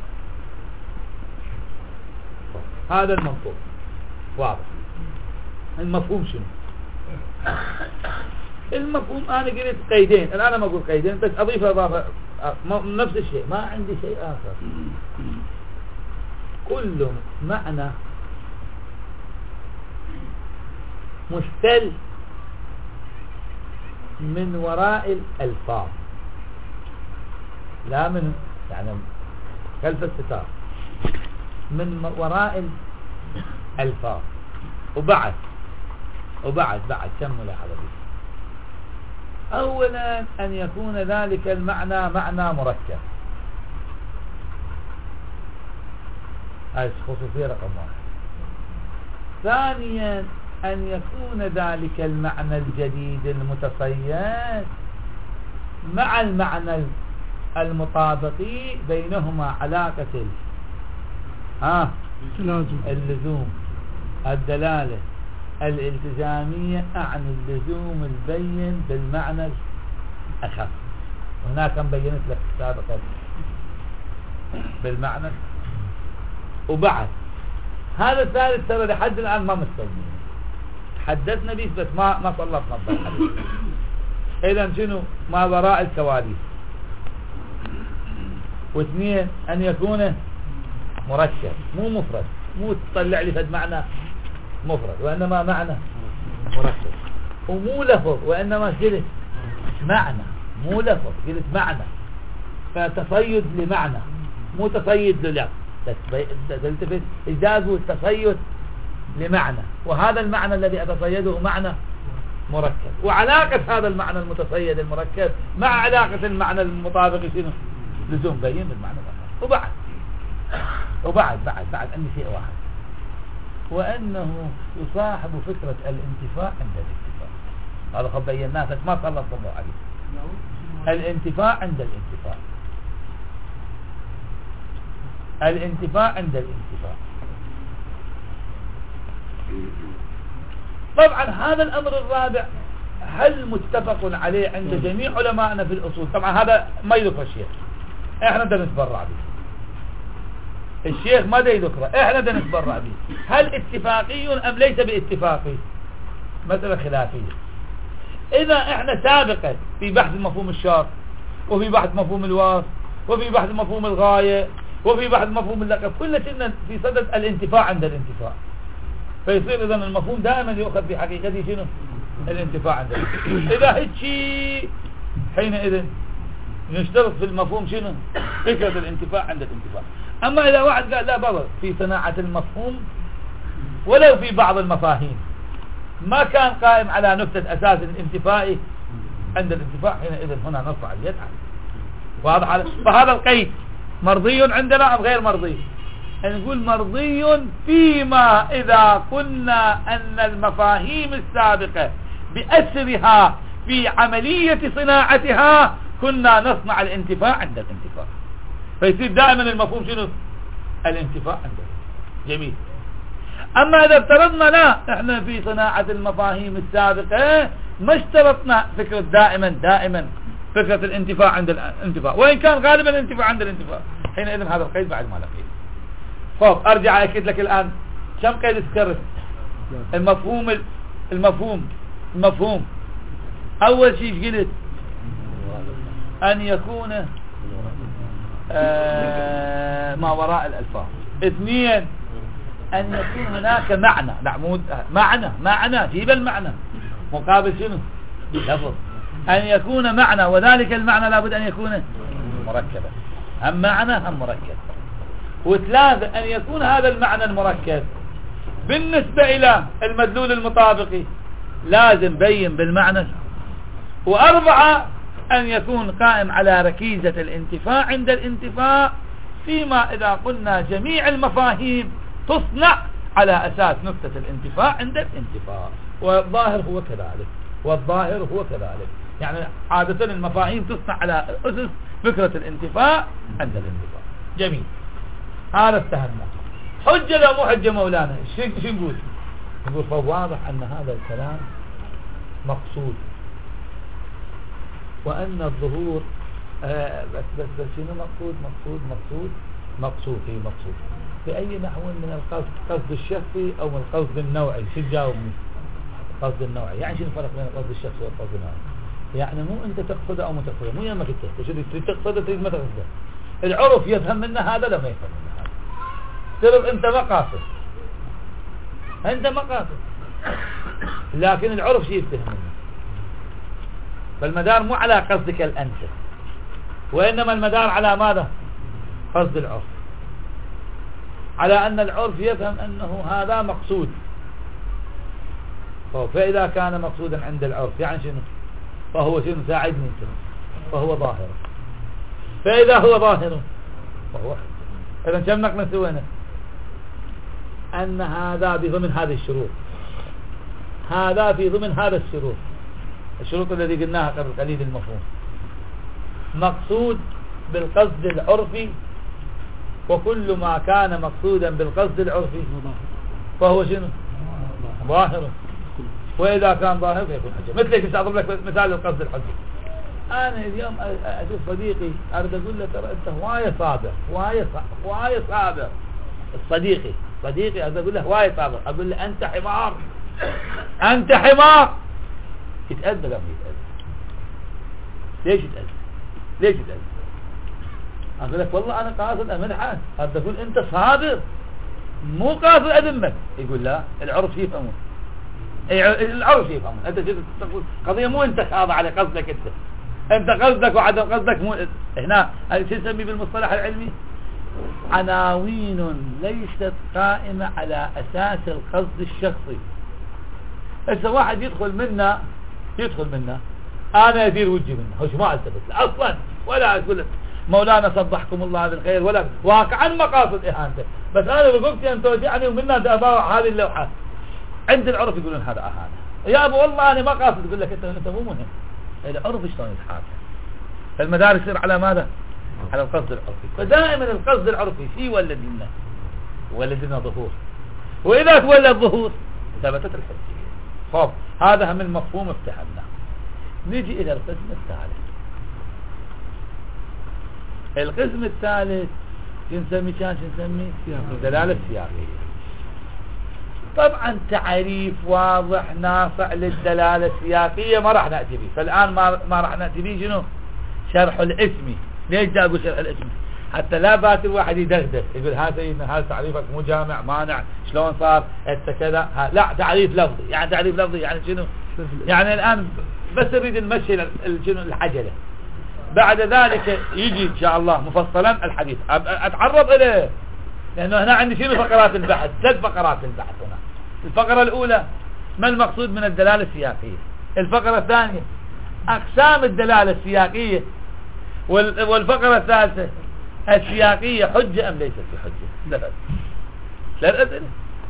هذا المنطوق واضح. المفهوم شنو؟ المفهوم أنا قلت قيدين، الآن ما أقول قيدين بس أضيف إضافة نفس الشيء، ما عندي شيء آخر. كل معنى مستل من وراء الألفاظ، لا من يعني خلف الستار، من وراء الألفاظ. وبعد وبعد بعد كم ملاحظة دي. أولا أن يكون ذلك المعنى معنى مركب، هذه خصوصية رقم واحد. ثانيا أن يكون ذلك المعنى الجديد المتصيد مع المعنى المطابق بينهما علاقة ها اللزوم، الدلالة الالتزامية عن اللزوم البين بالمعنى الأخف. هناك بينت لك سابقا بالمعنى. وبعد هذا الثالث ترى لحد الآن ما مستوى، حدثنا به بس ما ما سلطنا الضوء. إذا شنو ما وراء الكواليس. واثنين أن يكون مركب مو مفرد، مو تطلع لي فد معنى مفرد وإنما معنى مركب، ومو لفظ وإنما قلت معنى، مو لفظ قلت معنى، فتصيد لمعنى مو تصيد للفظ. تلتفت إجاز التصيد لمعنى، وهذا المعنى الذي أتصيده معنى مركب، وعلاقة هذا المعنى المتصيد المركب مع علاقة المعنى المطابق شنو؟ لزوم بين بالمعنى الآخر. وبعد وبعد بعد بعد عندي شيء واحد، وأنه يصاحب فكرة الانتفاع عند الانتفاع. هذا خب بيناه بس ما خلص الله عليه. الانتفاع عند الانتفاع، الانتفاع عند الانتفاع. طبعا هذا الأمر الرابع هل متفق عليه عند جميع علمائنا في الأصول؟ طبعا هذا ما يذكر الشيخ، احنا بدنا نتبرع به. الشيخ ما دا يذكره، احنا بدنا نتبرع به. هل اتفاقي ام ليس باتفاقي؟ مسألة خلافية. اذا احنا سابقا في بحث مفهوم الشرط، وفي بحث مفهوم الوصف، وفي بحث مفهوم الغاية، وفي بحث مفهوم اللقب، كلنا كنا في صدد الانتفاع عند الانتفاع. فيصير اذا المفهوم دائما يؤخذ في حقيقته شنو؟ الانتفاع عند الانتفاع. اذا هيك شيء حينئذ نشترط في المفهوم شنو؟ فكرة الانتفاع عند الانتفاع. اما اذا واحد قال لا بابا في صناعة المفهوم ولو في بعض المفاهيم ما كان قائم على نكتة اساس الانتفاع عند الانتفاع، حينئذ هنا نرفع اليد عنه. واضح على فهذا القيد مرضي عندنا ام غير مرضي؟ نقول مرضي فيما إذا قلنا أن المفاهيم السابقة بأسرها في عملية صناعتها كنا نصنع الانتفاع عند الانتفاع، فيصير دائما المفهوم شنو؟ الانتفاع عنده. جميل. أما إذا افترضنا لا احنا في صناعة المفاهيم السابقة ما اشترطنا فكرة دائما دائما فكرة الانتفاع عند الانتفاع، وإن كان غالبا الانتفاع عند الانتفاع، حينئذ هذا القيد بعد ما لقيه. طب ارجع اكد لك الان كم قيد تكرر؟ المفهوم المفهوم المفهوم اول شيء قلت ان يكون آه ما وراء الالفاظ. اثنين ان يكون هناك معنى، لا مو معنى معنى جيب المعنى مقابل شنو؟ لفظ. ان يكون معنى وذلك المعنى لابد ان يكون مركبا، هم معنى هم مركب. وثلاثة أن يكون هذا المعنى المركب بالنسبة إلى المدلول المطابقي لازم بين بالمعنى. وأربعة أن يكون قائم على ركيزة الانتفاع عند الانتفاع فيما إذا قلنا جميع المفاهيم تصنع على أساس نقطة الانتفاع عند الانتفاع، والظاهر هو كذلك، والظاهر هو كذلك. يعني عادة المفاهيم تصنع على أسس فكرة الانتفاع عند الانتفاع. جميل، هذا استهمنا. حجة لا مو حجة مولانا، شو نقول؟ نقول فواضح أن هذا الكلام مقصود، وأن الظهور آه بس بس بس شنو مقصود مقصود مقصود مقصود في مقصود بأي نحو من القصد، قصد الشخصي أو من القصد النوعي. شو تجاوبني؟ القصد النوعي يعني شنو الفرق بين القصد الشخصي والقصد النوعي؟ يعني مو أنت تقصده أو ما تقصده، مو يمك أنت شو تريد تقصده تريد ما تقصده. العرف يفهم منا هذا لا ما يفهم منا هذا. ترى أنت ما قاصد، أنت ما قاصد، لكن العرف شيء يفهم منه. فالمدار مو على قصدك الأنت، وإنما المدار على ماذا؟ قصد العرف، على أن العرف يفهم أنه هذا مقصود. فإذا كان مقصودا عند العرف يعني شنو؟ فهو شنو؟ ساعدني انت، فهو ظاهر. فإذا هو ظاهر فهو حجة. إذا كم نقل سوينا؟ أن هذا بضمن هذه الشروط، هذا في ضمن هذا الشروط، الشروط الذي قلناها قبل قليل المفهوم. مقصود بالقصد العرفي، وكل ما كان مقصودا بالقصد العرفي فهو شنو؟ ظاهر. وإذا كان ظاهر فيكون حجة. مثل كيف أضرب لك مثال القصد الحجي. أنا اليوم أشوف صديقي أريد أقول له ترى أنت هواية صابر، هواية هواية صابر. الصديقي صديقي أريد أقول له هواية صابر، أقول له أنت حمار، أنت حمار. يتأذى لا يتأذى؟ ليش يتأذى؟ ليش يتأذى؟ أقول لك والله أنا قاصد أمدحك، أريد أقول أنت صابر مو قاصد أذمك. يقول لا، العرف يفهمون، العرف يفهمون. أنت تقول قضية مو أنت خاضع على قصدك، أنت أنت قصدك وعدم قصدك مو هنا. شو نسميه بالمصطلح العلمي؟ عناوين ليست قائمة على أساس القصد الشخصي. هسه واحد يدخل منا يدخل منا أنا أدير وجهي منه، هوش ما ألتفت أصلا ولا أقول مولانا صبحكم الله بالخير، ولا واقعا مقاصد إهانته، بس أنا بقولت أن توجعني ومنا أباوع هذه اللوحات. عند العرف يقولون هذا أهانة يا أبو، والله أنا ما قاصد. يقول لك أنت أنت مو مهم. العرف شلون يتحاكم؟ فالمدار يصير على ماذا؟ على القصد العرفي. فدائما القصد العرفي في ولد لنا ولد لنا ظهور، وإذا تولى الظهور ثبتت الحجية. طب هذا من مفهوم افتهمنا. نجي إلى القسم الثالث. القسم الثالث نسميه كان نسميه دلالة سياقية. طبعا تعريف واضح ناصع للدلالة السياقية ما راح نأتي به، فالآن ما ما راح نأتي به شنو؟ شرح الاسم. ليش دا أقول شرح الاسم؟ حتى لا بات الواحد يدهده يقول هذا سيدنا هذا تعريفك مو جامع مانع شلون صار انت كذا. لا، تعريف لفظي. يعني تعريف لفظي يعني شنو؟ يعني الآن بس نريد نمشي شنو الحجلة، بعد ذلك يجي إن شاء الله مفصلا الحديث أتعرض إليه، لأنه هنا عندي شنو فقرات البحث؟ ثلاث فقرات البحث هنا. الفقرة الأولى ما المقصود من الدلالة السياقية، الفقرة الثانية أقسام الدلالة السياقية، والفقرة الثالثة السياقية حجة أم ليست بحجة. لا لا أسئلة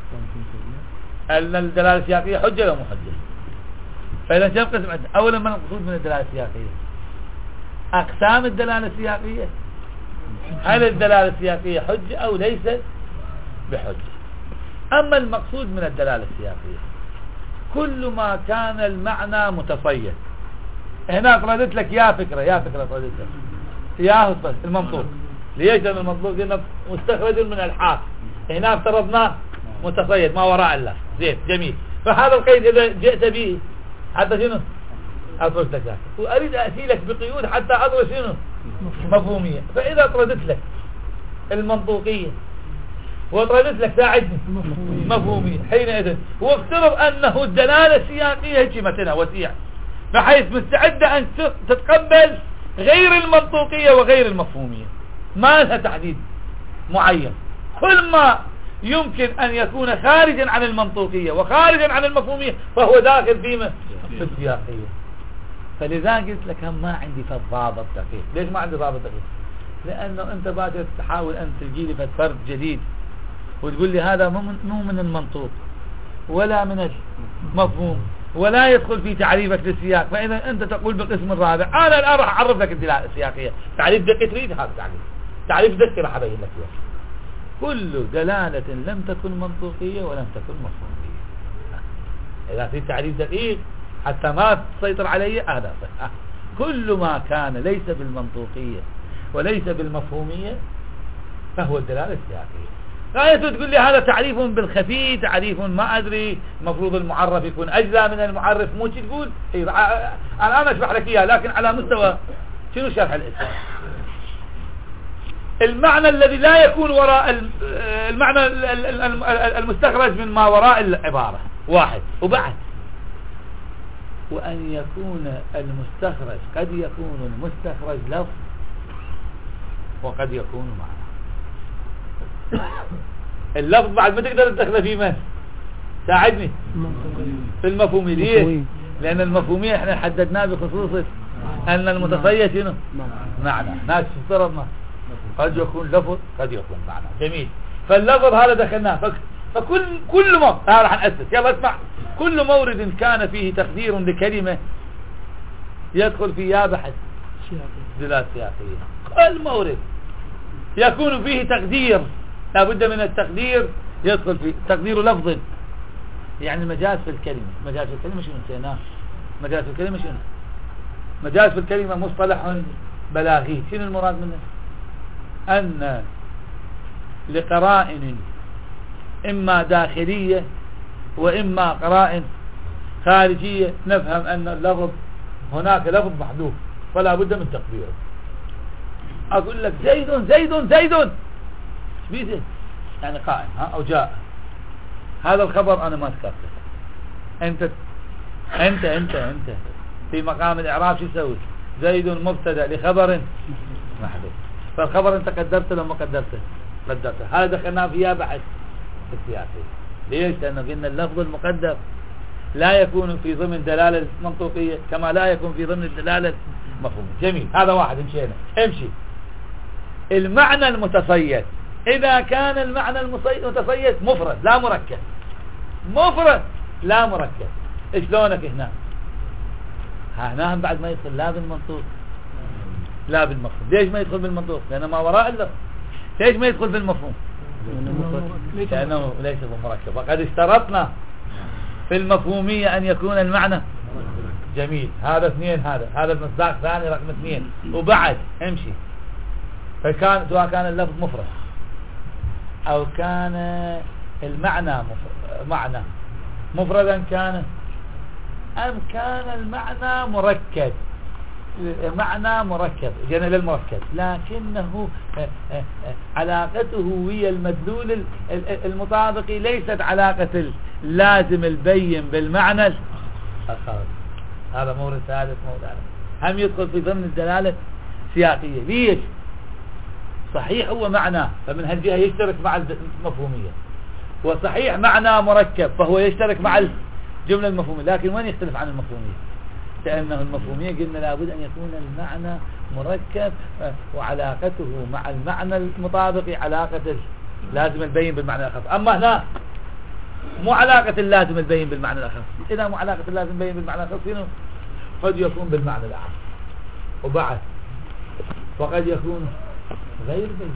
أن الدلالة السياقية حجة أو مو حجة. فإذا كم قسم عندنا؟ أولا ما المقصود من الدلالة السياقية؟ أقسام الدلالة السياقية، هل الدلالة السياقية حجة أو ليست بحجة. أما المقصود من الدلالة السياقية كل ما كان المعنى متصيد. هنا أفردت لك يا فكرة يا فكرة أفردت لك يا المنطوق. ليش؟ لأن المنطوق قلنا مستخرج من الحاف، هنا افترضناه متصيد ما وراء الله. زين جميل. فهذا القيد إذا جئت به حتى شنو أفرد لك ذلك، وأريد أأتي لك بقيود حتى أدرس شنو مفهومية. فإذا أفردت لك المنطوقية وأفردت لك ساعدني مفهومية، حينئذ وافترض أنه الدلالة السياقية هجمتنا وسيع، بحيث مستعدة أن تتقبل غير المنطوقية وغير المفهومية، ما لها تحديد معين. كل ما يمكن أن يكون خارجا عن المنطوقية وخارجا عن المفهومية فهو داخل فيما في السياقية. فلذا قلت لك هم ما عندي في الضابط دقيق. ليش ما عندي ضابط دقيق؟ لأنه أنت باكر تحاول أن تلقي لي فرد جديد وتقول لي هذا مو من المنطوق ولا من المفهوم ولا يدخل في تعريفك للسياق. فإذا أنت تقول بالقسم الرابع أنا الآن راح أعرف لك الدلالة السياقية. تعريف دقة تريد هذا تعريف تعريف دقة راح أبين لك إياه. كل دلالة لم تكن منطوقية ولم تكن مفهومية. إذا في تعريف دقيق حتى ما تسيطر عليه هذا صح. كل ما كان ليس بالمنطوقية وليس بالمفهومية فهو الدلالة السياقية. لا تقول لي هذا تعريف بالخفي، تعريف ما أدري، مفروض المعرف يكون أجزاء من المعرف، مو شي تقول إيه أنا أشرح لك إياه لكن على مستوى شنو شرح الإسلام. المعنى الذي لا يكون وراء المعنى المستخرج من ما وراء العبارة واحد. وبعد وأن يكون المستخرج قد يكون المستخرج لفظ وقد يكون معنى. اللفظ بعد ما تقدر تدخله في من ساعدني في المفهومية. ليه؟ لأن المفهومية احنا حددناه بخصوص أن المتصيد شنو معنى. ناس افترضنا قد يكون لفظ قد يكون معنى. جميل. فاللفظ هذا دخلناه فك... فكل كل ما ها راح نأسس يلا اسمع. كل مورد كان فيه تقدير لكلمة يدخل في يا بحث دلالة سياقية. كل مورد يكون فيه تقدير لابد من التقدير يدخل في تقدير لفظ يعني مجاز في الكلمة. مجاز في الكلمة شنو نسيناه؟ مجاز في الكلمة شنو؟ مجاز في الكلمة مصطلح بلاغي. شنو المراد منه؟ أن لقرائن إما داخلية وإما قرائن خارجية نفهم أن اللفظ هناك لفظ محذوف فلا بد من تقديره. أقول لك زيد زيد زيد بيزيد يعني قائم ها أو جاء. هذا الخبر أنا ما ذكرته. أنت أنت أنت أنت في مقام الإعراب شو تسوي؟ زيد مبتدأ لخبر محذوف. فالخبر أنت قدرته لما قدرته قدرته. هذا دخلنا فيها بحث السياقي. ليش؟ لأنه قلنا اللفظ المقدر لا يكون في ضمن دلالة منطوقية كما لا يكون في ضمن الدلالة مفهومية. جميل. هذا واحد مشينا. امشي. المعنى المتصيد إذا كان المعنى المتصيد مفرد لا مركب. مفرد لا مركب. شلونك هنا؟ هنا بعد ما يدخل لا بالمنطوق لا بالمفهوم. ليش ما يدخل بالمنطوق؟ لأنه ما وراء اللفظ. ليش ما يدخل بالمفهوم؟ لأنه ليس بمركب. وقد اشترطنا في المفهومية أن يكون المعنى جميل. هذا اثنين. هذا هذا المصداق ثاني رقم اثنين. وبعد امشي. فكان سواء كان اللفظ مفرد أو كان المعنى مفرد معنى مفردا كان أم كان المعنى مركب. معنى مركب جينا للمركب لكنه علاقته هي المدلول المطابق ليست علاقة اللازم البين بالمعنى الخارج. هذا مورد ثالث. مورد هم يدخل في ضمن الدلالة السياقية. ليش؟ صحيح هو معنى فمن هالجهة يشترك مع المفهومية وصحيح معنى مركب فهو يشترك مع الجملة المفهومية. لكن وين يختلف عن المفهومية؟ لأنه المفهومية قلنا لابد أن يكون المعنى مركب وعلاقته مع المعنى المطابق علاقة لازم البين بالمعنى الأخف. أما هنا مو علاقة اللازم البين بالمعنى الأخف. إذا مو علاقة اللازم البين بالمعنى الأخف قد يكون بالمعنى الأعم. وبعد وقد يكون غير بين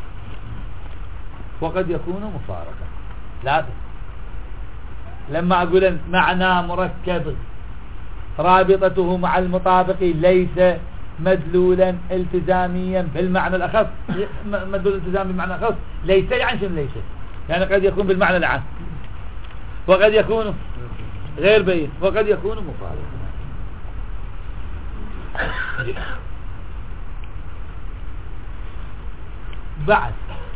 وقد يكون مفارقة. لا لما أقول معنى مركب رابطته مع المطابق ليس مدلولا التزاميا بالمعنى الأخف. مدلول التزامي بالمعنى الأخف ليس يعني شنو ليس؟ يعني قد يكون بالمعنى العام وقد يكون غير بين وقد يكون مفارق. بعد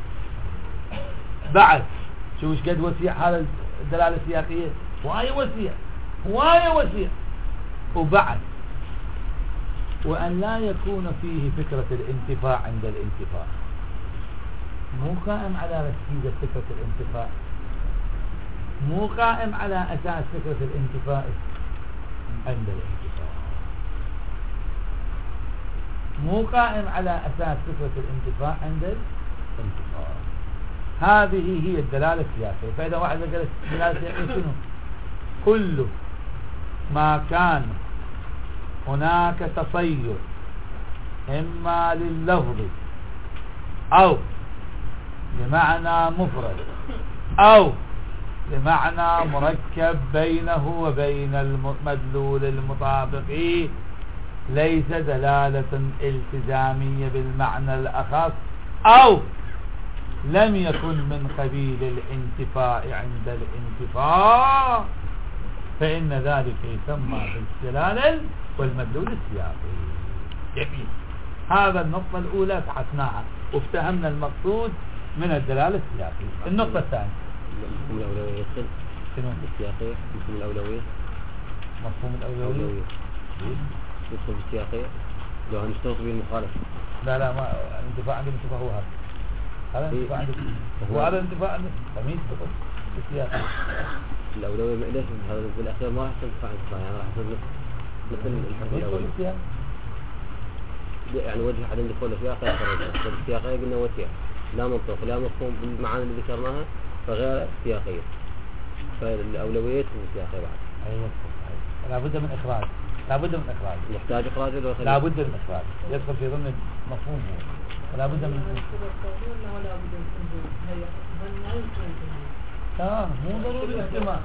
بعد شو وش قد وسيع هذا الدلالة السياقية واي وسيع واي وسيع. وبعد وأن لا يكون فيه فكرة الانتفاع عند الانتفاع. مو قائم على ركيزة فكرة الانتفاع. مو قائم على أساس فكرة الانتفاع عند الانتفاع. مو قائم على أساس صفة الانتفاع عند الانتفاع. هذه هي الدلالة السياقية. فإذا واحد قال الدلالة السياقية شنو؟ كل ما كان هناك تصير إما لللفظ أو بمعنى مفرد أو بمعنى مركب بينه وبين المدلول المطابق ليس دلالة التزامية بالمعنى الأخص أو لم يكن من قبيل الانتفاء عند الانتفاء، فإن ذلك يسمى بالدلالة والمدلول السياقي. جميل. هذا النقطة الأولى بحثناها وافتهمنا المقصود من الدلالة السياقية. النقطة الثانية مفهوم الأولوية يدخل شنو؟ السياقية. مفهوم الأولوية مفهوم الأولوية يدخل بالسياقية لو هنشترط به المخالفة. لا لا ما الانتفاع عند الانتفاع هو هذا. هذا الانتفاع عند هو هذا الانتفاع عند تمييز فقط بالسياقية. الأولوية ما ليش هذا بالأخير ما راح تنفع انتفاع، يعني راح تصير مثل الحكم الأولي. يعني وجه عدم دخول السياق يخرج. السياقية قلنا وسيع لا منطق لا مفهوم بالمعاني اللي ذكرناها فغير سياقية. فالأولويات هو سياقية بعد. أيوة. لا بد من إخراج. لا بد من إخراج. يحتاج إخراج ولا لا بد من إخراج. يدخل في ضمن مفهوم هو. لا بد من. تمام مو ضروري الاجتماع.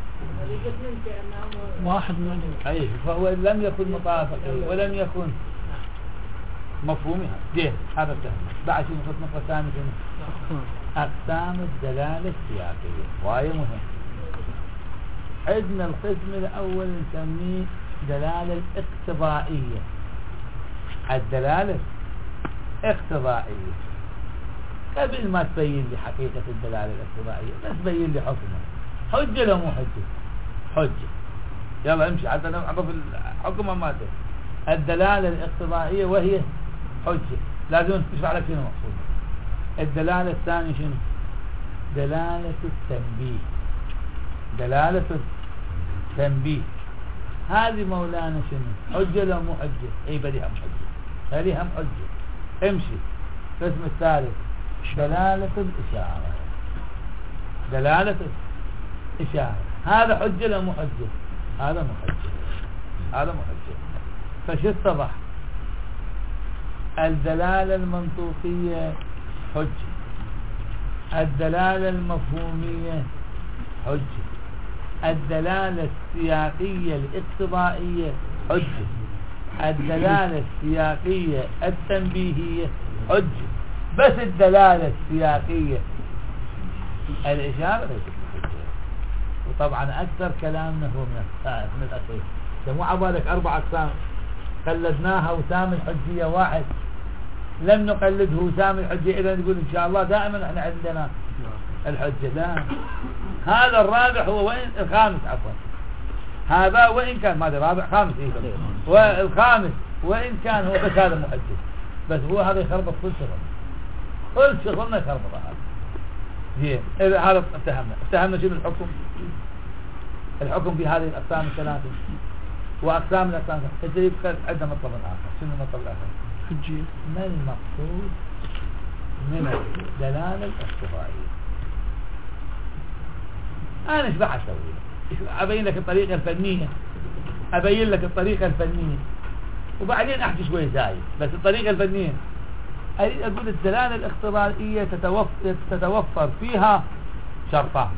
واحد من. أي فهو لم يكن مطابقا ولم يكن مفهومها. دين هذا التهم. بعد شيء نقطة نقطة ثانية أقسام الدلالة السياقية وهي مهم. عندنا القسم الأول نسميه دلالة اقتضائية. الدلالة اقتضائية قبل ما تبين لي حقيقة الدلالة الاقتضائية بس تبين لي حكمها. حجة لو مو حجة؟ حجة. يلا امشي حتى نعرف الحكم ما ده. الدلالة الاقتضائية وهي حجة لازم نشرح لك شنو مقصود. الدلالة الثانية شنو؟ دلالة التنبيه. دلالة التنبيه هذه مولانا شنو؟ حجة لو مو حجة؟ اي بدي هم حجة. هذه هم حجة. امشي. القسم الثالث دلالة الإشارة. دلالة الإشارة هذا حجة لو مو حجة؟ هذا مو حجة. هذا مو حجة. فشو اتضح؟ الدلالة المنطوقية حجة. الدلالة المفهومية حجة. الدلالة السياقية الاقتضائية حجة. الدلالة السياقية التنبيهية حجة. بس الدلالة السياقية الإشارة ليست حجة. وطبعا أكثر كلامنا هو من الأخير. مو عبالك أربع أقسام قلدناها وسام الحجية واحد لم نقلده وسام الحجية إذا نقول إن شاء الله دائما احنا عندنا الحجة. لا هذا الرابع هو وين الخامس عفوا هذا وإن كان ماذا رابع خامس إيه والخامس وإن كان هو بس هذا محجة بس هو هذا يخربط كل شغل كل شغلنا يخربط هذا زين. إذا هذا افتهمنا افتهمنا شنو الحكم. الحكم بهذه الأقسام الثلاثة وأقسام الأقسام تجريب عندنا مطلب آخر. شنو المطلب الآخر؟ حجية. ما المقصود من الدلالة الاقتضائية؟ أنا إيش راح أسوي؟ أبين لك الطريقة الفنية أبين لك الطريقة الفنية وبعدين أحكي شوي زايد. بس الطريقة الفنية أريد أقول الدلالة الاقتضائية تتوفر, تتوفر فيها شرطان.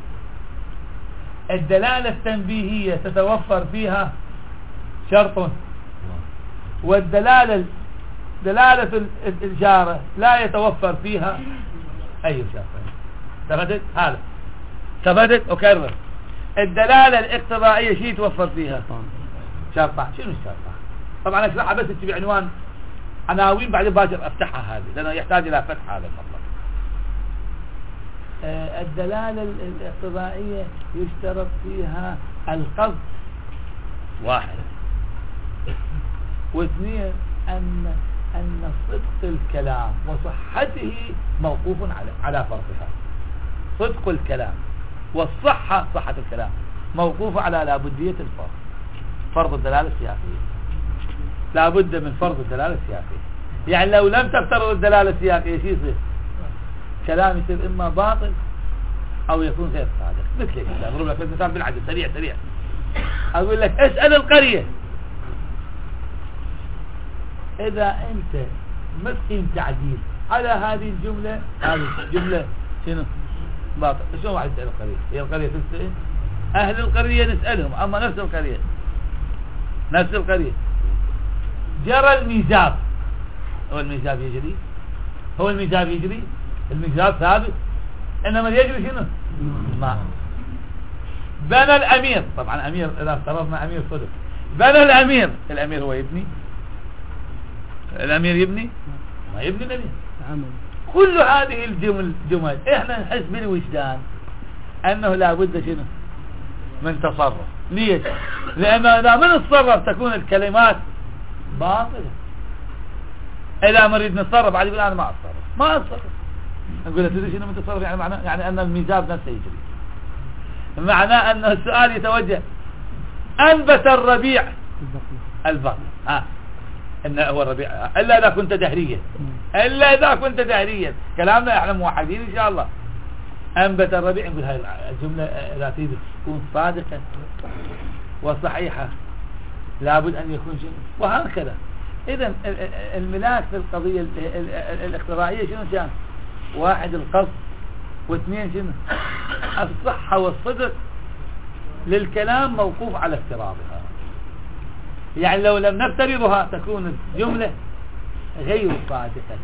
الدلالة التنبيهية تتوفر فيها شرط والدلالة دلالة الإشارة لا يتوفر فيها أي شرط. ثبتت هذا ثبتت أكرر. الدلالة الاقتضائية شيء يتوفر فيها شرطان. شنو الشرطان؟ طبعا أشرحها بس تبي عنوان عناوين بعدين باجر أفتحها هذه لأنه يحتاج إلى فتح هذا المطلب. آه الدلالة الاقتضائية يشترط فيها القصد واحد واثنين أن أن صدق الكلام وصحته موقوف على على فرضها. صدق الكلام والصحة صحة الكلام موقوف على لابدية الفرض. فرض الدلالة السياقية لابد من فرض الدلالة السياقية. يعني لو لم تفترض الدلالة السياقية شو يصير؟ كلام يصير إما باطل أو يكون غير صادق. مثل ايش؟ أضرب لك مثال بالعدل سريع سريع. أقول لك اسأل القرية إذا أنت ما تقيم تعديل على هذه الجملة، هذه الجملة شنو؟ باطل. شلون واحد يسأل القرية؟ هي القرية تسأل أهل القرية نسألهم، أما نفس القرية نفس القرية جرى الميزاب، هو الميزاب يجري؟ هو الميزاب يجري؟ الميزاب ثابت، إنما يجري شنو؟ ما بنى الأمير، طبعا أمير إذا افترضنا أمير صدق، بنى الأمير، الأمير هو يبني؟ الأمير يبني؟ ما يبني الأمير. كل هذه الجمل جمل إحنا نحس بالوجدان أنه لا بد شنو؟ من تصرف. ليش؟ لأن إذا من التصرف تكون الكلمات باطلة. إذا مريد نتصرف بعد يقول أنا ما أتصرف ما أتصرف، نقول له تدري شنو من تصرف؟ يعني معناه يعني أن الميزاب نفسه يجري، معناه أن السؤال يتوجه أنبت الربيع البقر، ها إن هو الربيع إلا إذا كنت دهريا، إلا إذا كنت دهريا. كلامنا إحنا موحدين إن شاء الله. أنبت الربيع، نقول هاي الجملة إذا تريد تكون صادقة وصحيحة لابد أن يكون شنو، وهكذا. إذن الملاك في القضية الاقتضائية شنو كان؟ واحد القصد، واثنين شنو؟ الصحة والصدق للكلام موقوف على افتراضها. يعني لو لم نفترضها تكون الجملة غير صادقة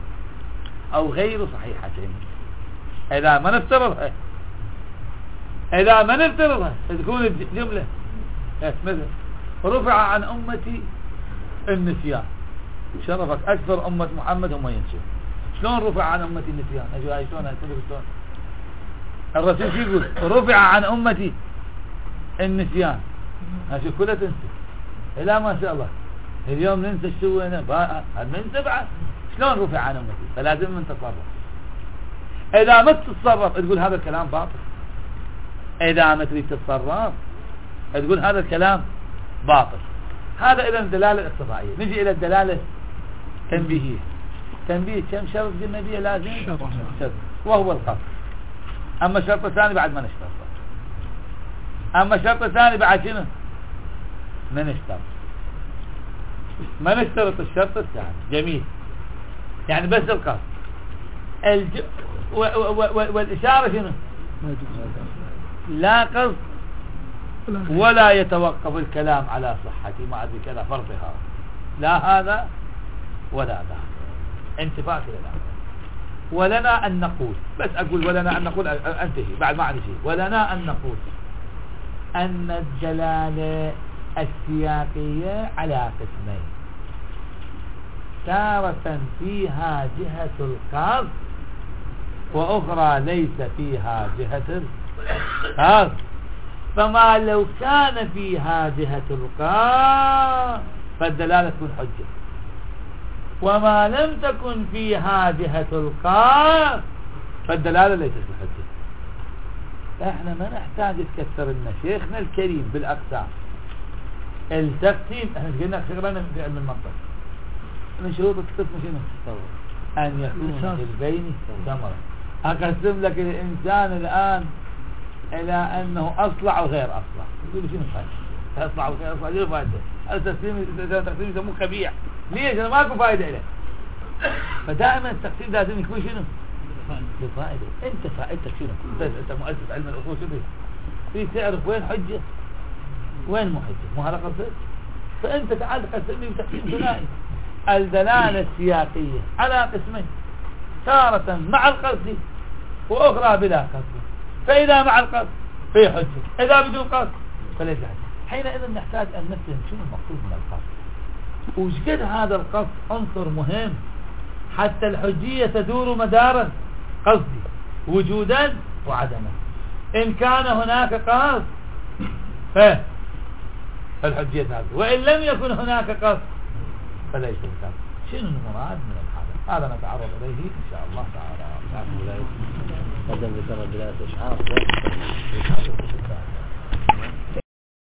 أو غير صحيحة. إذا ما نفترضها إذا ما نفترضها تكون الجملة مثل رفع عن أمتي النسيان، شرفك أكثر أمة محمد هم ينسون. شلون رفع عن أمتي النسيان؟ أجوا هاي شلون هاي شلون؟ الرسول شو يقول؟ رفع عن أمتي النسيان، هاشو كلها تنسى. لا ما شاء الله اليوم ننسى شو أنا ننسى بعد. شلون رفع عن أمتي؟ فلازم من تصرف. إذا ما تتصرف تقول هذا الكلام باطل. إذا ما تريد تتصرف تقول هذا الكلام باطل. هذا إذا الدلالة الاقتضائية. نجي إلى الدلالة تنبيهية. تنبيه كم شرط قلنا بيه لازم؟ شرط، وهو القصد. أما الشرط الثاني بعد ما نشترط. أما الشرط الثاني بعد شنو؟ ما نشترط ما نشترط الشرط الثاني. جميل، يعني بس القصد. الج... و... و... و... والإشارة شنو؟ لا قصد ولا يتوقف الكلام على صحة ما أدري كذا فرضها، لا هذا ولا ذا، انتفاع كذا. ولنا أن نقول، بس أقول ولنا أن نقول أنتهي بعد ما عندي شيء. ولنا أن نقول أن الدلالة السياقية على قسمين، تارة فيها جهة القصد وأخرى ليس فيها جهة القصد. فما لو كان فيها جهة القصد فالدلالة تكون حجة، وما لم تكن فيها جهة القصد فالدلالة ليست بحجة. احنا ما نحتاج تكثر لنا شيخنا الكريم بالأقسام. التقسيم احنا قلنا شغلنا في علم المنطق من شروط القسم شنو؟ أن يكون في البين ثمرة. أقسم لك الإنسان الآن إلى أنه أصلع وغير أصلع، يقول شنو فائدة؟ أصلع وغير أصلع شنو فائدة؟ هذا تقسيم تقسيم يسموه خبيع. ليش؟ أنا ماكو فائدة له. فدائما التقسيم لازم يكون شنو؟ بفائدة. أنت فائدتك شنو؟ أنت مؤسس علم الأصول شنو؟ في تعرف وين حجة وين مو حجة، مو هذا قصد؟ فأنت تعال تقسم لي تقسيم ثنائي. الدلالة السياقية على قسمين، تارة مع القصد وأخرى بلا قصد. فإذا مع القصد في حجة، إذا بدون قصد فليس حجة. حينئذ نحتاج أن نفهم شنو المقصود من القصد، وشقد هذا القصد عنصر مهم حتى الحجية تدور مدارا قصدي وجودا وعدما. إن كان هناك قصد فالحجية تدور، وإن لم يكن هناك قصد فليس القصد. شنو المراد من هذا؟ هذا نتعرض إليه إن شاء الله تعالى. قدم ذكر الدلالة إشعار